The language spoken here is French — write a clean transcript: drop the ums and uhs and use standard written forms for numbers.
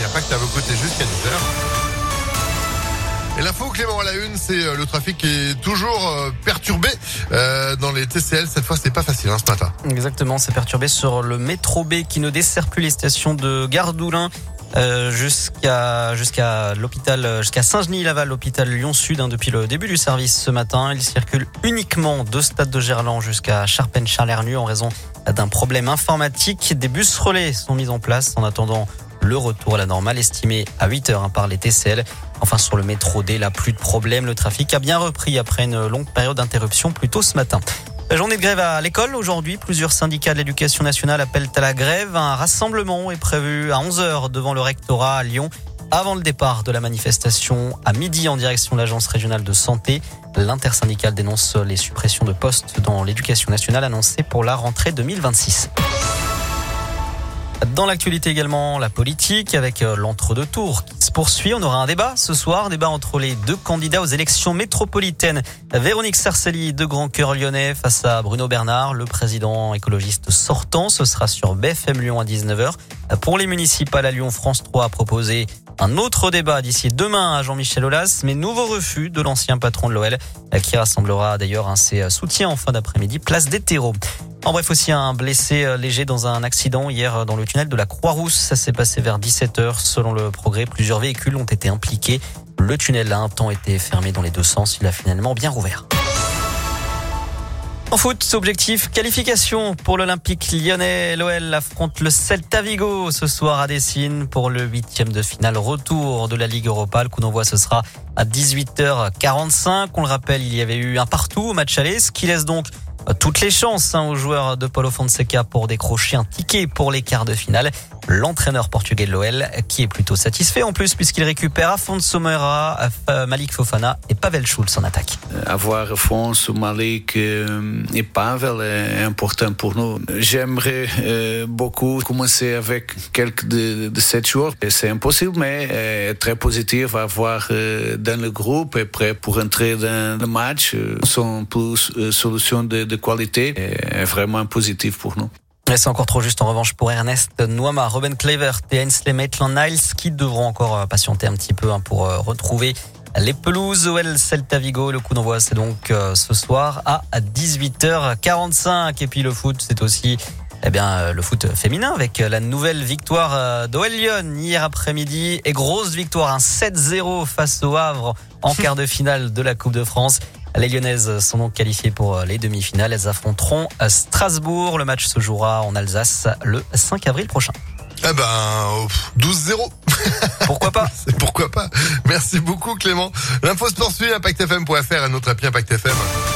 Impact à vos côtés jusqu'à 10h. Et l'info, Clément, à la une, c'est le trafic qui est toujours perturbé dans les TCL. Cette fois, c'est pas facile ce matin. Exactement, c'est perturbé sur le métro B qui ne dessert plus les stations de Gare d'Oulin jusqu'à l'hôpital, jusqu'à Saint-Genis-Laval, l'hôpital Lyon-Sud, depuis le début du service ce matin. Il circule uniquement de Stade de Gerland jusqu'à Charpennes-Charlernu en raison d'un problème informatique. Des bus relais sont mis en place en attendant le retour à la normale estimé à 8h par les TCL. Enfin, sur le métro D, là, plus de problème. Le trafic a bien repris après une longue période d'interruption plus tôt ce matin. La journée de grève à l'école aujourd'hui. Plusieurs syndicats de l'éducation nationale appellent à la grève. Un rassemblement est prévu à 11h devant le rectorat à Lyon avant le départ de la manifestation à midi en direction de l'agence régionale de santé. L'intersyndicale dénonce les suppressions de postes dans l'éducation nationale annoncées pour la rentrée 2026. Dans l'actualité également, la politique avec l'entre-deux tours qui se poursuit. On aura un débat ce soir, débat entre les deux candidats aux élections métropolitaines. Véronique Sarcelli de Grand Cœur Lyonnais face à Bruno Bernard, le président écologiste sortant. Ce sera sur BFM Lyon à 19h. Pour les municipales à Lyon, France 3 a proposé un autre débat d'ici demain à Jean-Michel Aulas, mais nouveau refus de l'ancien patron de l'OL qui rassemblera d'ailleurs ses soutiens en fin d'après-midi, place des terreaux. En bref, aussi un blessé léger dans un accident hier dans le tunnel de la Croix-Rousse. Ça s'est passé vers 17h. Selon le Progrès, plusieurs véhicules ont été impliqués. Le tunnel a un temps été fermé dans les deux sens. Il a finalement bien rouvert. En foot, objectif qualification pour l'Olympique lyonnais. L'OL affronte le Celta Vigo ce soir à Dessine pour le 8e de finale retour de la Ligue Europa. Le coup d'envoi, ce sera à 18h45. On le rappelle, il y avait eu un partout au match aller, ce qui laisse donc toutes les chances aux joueurs de Paulo Fonseca pour décrocher un ticket pour les quarts de finale. L'entraîneur portugais de l'OL qui est plutôt satisfait en plus puisqu'il récupère Afonso Moreira, Malik Fofana et Pavel Schulz en attaque. Avoir Afonso, Malik et Pavel est important pour nous. J'aimerais beaucoup commencer avec quelques de ces joueurs. C'est impossible mais très positif à avoir dans le groupe et prêt pour entrer dans le match. Sont plus solutions de qualité est vraiment positif pour nous. C'est encore trop juste en revanche pour Ernest Nuama, Ruben Kluivert et Ainsley Maitland-Niles qui devront encore patienter un petit peu pour retrouver les pelouses. OL Celta Vigo, le coup d'envoi c'est donc ce soir à 18h45. Et puis le foot, c'est aussi le foot féminin avec la nouvelle victoire d'OL Lyon hier après-midi et grosse victoire, 7-0 face au Havre en quart de finale de la Coupe de France. Les Lyonnaises sont donc qualifiées pour les demi-finales. Elles affronteront Strasbourg. Le match se jouera en Alsace le 5 avril prochain. 12-0. Pourquoi pas? Pourquoi pas? Merci beaucoup Clément. L'info se poursuit, ImpactFM.fr et notre appli Impact FM.